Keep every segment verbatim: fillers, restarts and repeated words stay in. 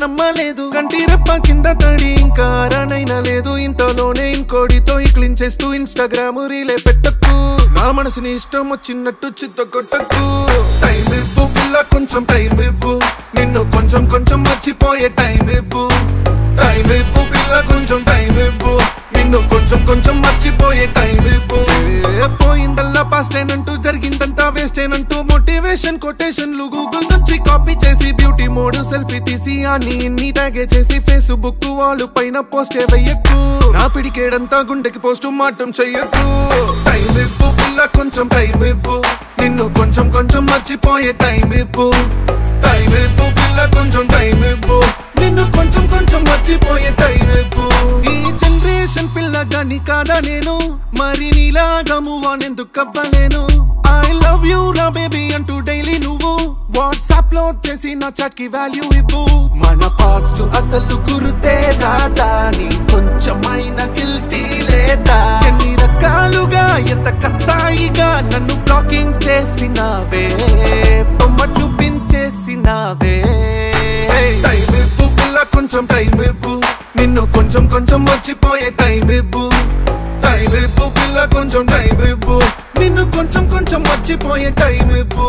నమ్మలేదు కంటి రెప్ప కింద తడి ఇంకా రానైనా లేదు ఇంతలోనే ఇంకోడితో ఇక్లించేస్తూ ఇన్స్టాగ్రామ్ రీలే పెట్టకు నా మనసుని ఇష్టం వచ్చినట్టు చిత్త కొట్టకు టైం ఇవ్వు పిల్ల కొంచెం టైం ఇవ్వు నిన్ను కొంచెం కొంచెం మర్చిపోయే టైం ఇవ్వు టైం ఇవ్వు పిల్ల కొంచెం టైం ఇవ్వు నిన్ను కొంచెం కొంచెం మర్చిపోయే టైం ఇవ్వు పోయిందల్లా పాస్ట్ ఏనంటూ జరిగిందంతా వేస్ట్ ఏనంటూ మోటివేషన్ కొటేషన్లు గూగుల్ నుంచి కాపీ చేసి బ్యూటీ మోడ్ సెల్ఫీ తీసి అన్ని ఇన్ని ట్యాగే చేసి ఫేస్బుక్ వాల్ పైన పోస్ట్ వేయకు నా పిడికేడంతా గుండెకి పోస్ట్ మాటం చెయ్యకు టైం ఇవ్వు పిల్ల కొంచెం టైం ఇవ్వు నిన్ను కొంచెం కొంచెం మర్చిపోయే టైం ఇవ్వు టైం ఇవ్వు పిల్ల కొంచెం టైం ఇవ్వు నిన్ను కొంచెం కొంచెం మర్చిపోయే టైం ఇవ్వు ఈ జనరేషన్ పిల్లగాని కాదా నేను మరి నీలాగా మూవ్ ఆన్ ఎందుకు అవ్వలేను ఐ లవ్ యూ రా బేబీ అంటూ డైలీ నువ్వు వాట్సాప్ లో చేసి నా చాట్ కి వాల్యూ ఇవ్వు మన పాస్ట్ అసలు గుర్తే రాదా నీ కొంచెమైన గిల్టీ లేదా ఎన్ని రకాలుగా ఎంత కసాయిగా నన్ను బ్లాకింగ్ చేసినావే బొమ్మ చూపించేసినావే టైం ఇవ్వు పిల్ల కొంచెం టైం ఇవ్వు నిన్ను కొంచెం కొంచెం మర్చిపోయే టైం ఇవ్వు టైం ఇవ్వు పిల్ల కొంచెం టైం ఇవ్వు నిన్ను కొంచెం కొంచెం మర్చిపోయే టైం ఇవ్వు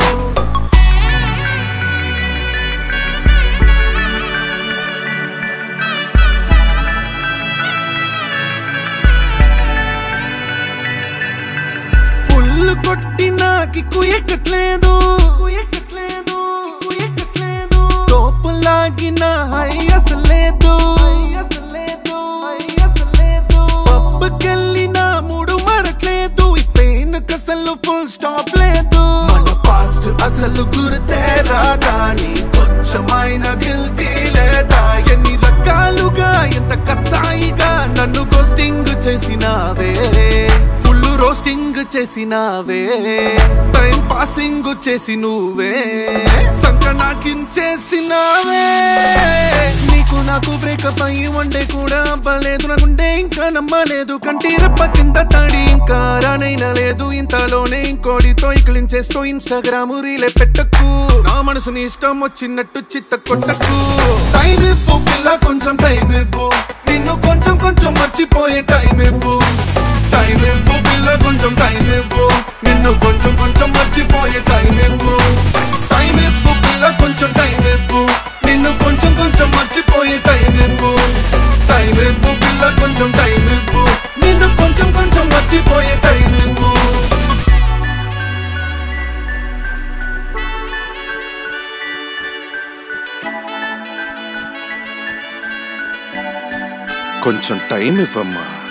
ఫుల్ కొట్టినా కిక్కు ఎక్కట్లేదు టోపు లాగిన హై అసలేదు పబ్బకెళ్ళినా మూడు మరట్లేదు ఈ పెయిన్ కసలు ఫుల్ స్టాప్ లేదు మన పాస్ట్ అసలు గుర్తే రాదా నీ కొంచెమైన గిల్టీ లేదా ఎన్ని రకాలుగా ఎంత కసాయిగా నన్ను గోస్టింగ్ చేసినావే ఫుల్ రోస్టింగ్ చేసినావే టైం పాసింగ్ చేసి నువ్వే సంక నాకించేసినావే నీకు నాకు బ్రేకప్ అయ్యి వన్డే కూడా అవ్వలేదు నాకుండే ఇంకా నమ్మలేదు కంటి రెప్ప కింద తడి ఇంకా రానైనా లేదు ఇంతలోనే ఇంకోడితో ఇక్లించేస్తూ ఇన్స్టాగ్రామ్ రీలే పెట్టకు నా మనసుని ఇష్టం వచ్చినట్టు చిత్త కొట్టకు టైం ఇవ్వు పిల్ల కొంచెం టైం ఇవ్వు నిన్ను కొంచెం కొంచెం మర్చిపోయే టైం ఇవ్వు టైం ఇవ్వు పిల్ల కొంచెం టైం ఇవ్వు నిన్ను కొంచెం కొంచెం మర్చిపోయే టైం ఇవ్వు టైం ఇవ్వు పిల్ల కొంచెం టైం ఇవ్వు నిన్ను కొంచెం కొంచెం మర్చిపోయే టైం ఇవ్వు టైం ఇవ్వు పిల్ల కొంచెం టైం ఇవ్వు నిన్ను కొంచెం కొంచెం మర్చిపోయే టైం ఇవ్వు కొంచెం టైం ఇవ్వమ్మా.